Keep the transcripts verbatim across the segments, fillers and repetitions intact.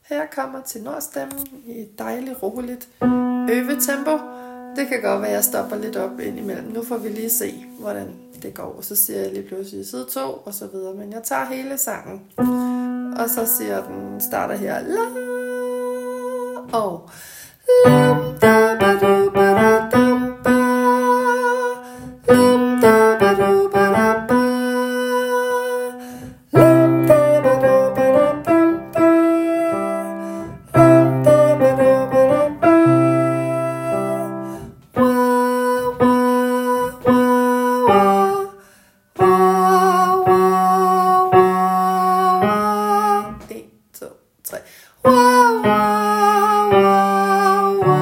Her kommer tenorstemmen i et dejligt, roligt øvetempo. Det kan godt være, at jeg stopper lidt op indimellem. Nu får vi lige se, hvordan det går. Så siger jeg lige pludselig side to og så videre. Men jeg tager hele sangen. Og så siger den, starter her. La, og lam, da, ba, du, ba, da, dam, ba. Lam, da, ba, du, ba, da, ba. Lam, da, ba, du, ba, da, bam, ba. Lam, da, ba, du, ba, da, ba. Wa, wa, wa, wa. Wa, wa, wa, wa. En, to, tre. Wa, wa, wa, wa.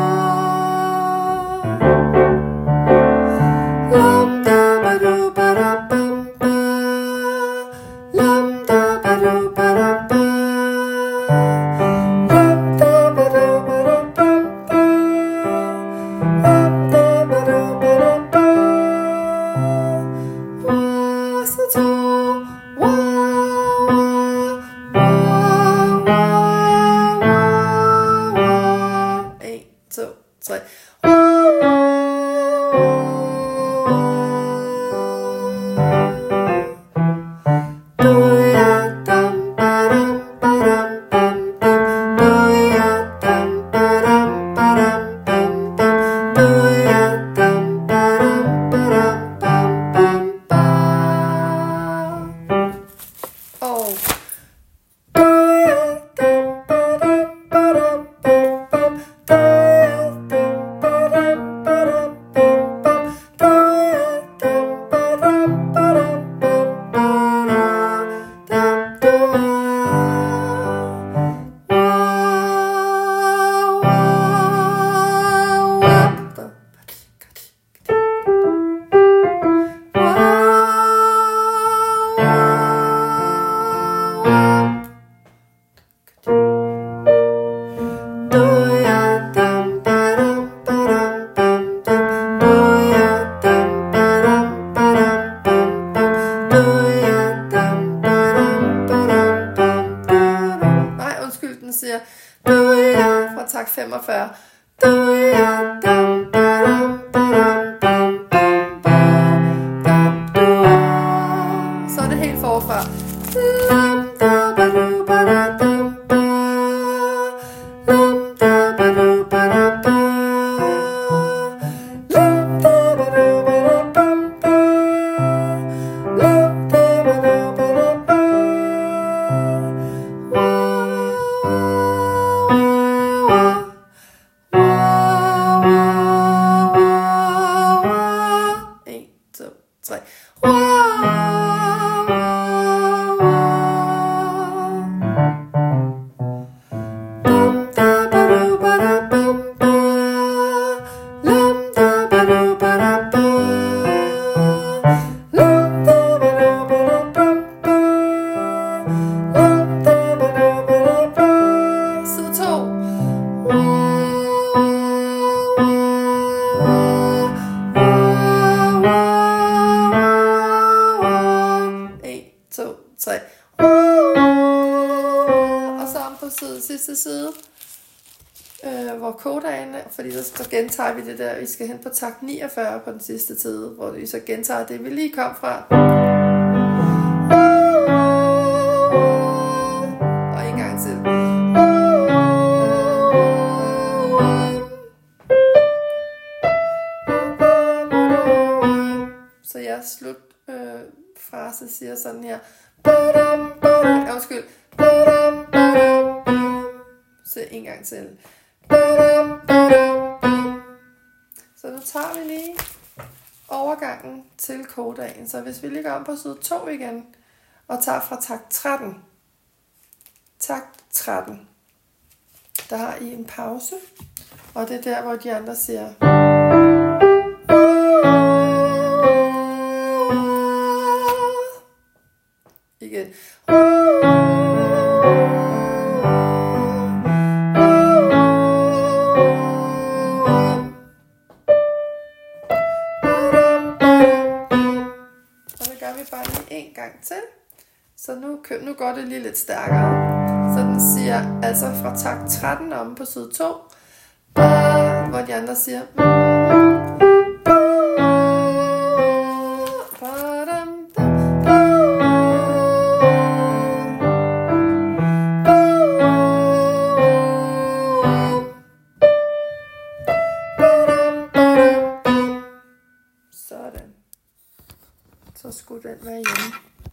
Lam, da, ba, du, ba, da, bam, ba. Lam, da, ba, du, ba, da, ba. Lam, da, ba, du, ba, da, bam, ba. Lam, da, ba, du, ba, da, ba. Wa, så to. Wa, wa, wa, wa, wa, wa. En, to, tre. Wa, wa, wa. Do ya dum ba dum ba dum bum bum. Do ya dum ba dum ba dum bum bum. Do ya dum ba dum ba dum bum bum bum. Og do ya dum ba dum ba dum bum bum. Do ya dum ba dum ba dum bum bum. Do ya dum ba dum ba dum bum bum. Dum do Nej, undskyld, den siger do ya fra takt femogfyrre. Do ya dum ba dum ba dum bum bum bum. Dum do. Så er det helt forfra. Lam, da, ba, du, ba, da, dum, ba. Lam, da, ba, du, ba, da, ba. Lam, da, ba, du, ba, da, bum, ba. Lam, da, ba, du, ba, da, ba. Wa, wa, wa, wa, wa, wa. En, to, tre. Wa, wa, wa, wa. Dum, da, ba, du, ba, da, bum, ba. Lam, da, ba, du, ba, da, ba. Lam, da, ba, du, ba, da, bum, ba. Lam, da, ba, du, ba, da, ba. Side to. Wa, wa, wa, wa, wa, wa, wa. En, to, tre. Wa, wa, wa. Og så om på side, sidste side, øh, hvor kodaen er, fordi der, så gentager vi det der, vi skal hen på takt niogfyrre på den sidste side, hvor vi så gentager det, vi lige kom fra. Og en gang til. Så jeg slut øh, frase siger sådan her. Badum, badum. Ja, undskyld. Badum, badum, badum. Så en gang til. Badum, badum, badum. Så nu tager vi lige overgangen til kodaen. Så hvis vi ligger om på side to igen, og tager fra takt tretten. Takt tretten. Der har I en pause, og det er der, hvor de andre siger. Igen. Og det gør vi bare lige en gang til. Så nu, nu går det lige lidt stærkere. Så den siger, altså fra takt tretten om på side to, hvor de andre siger, sådan. Så skulle den være hjemme.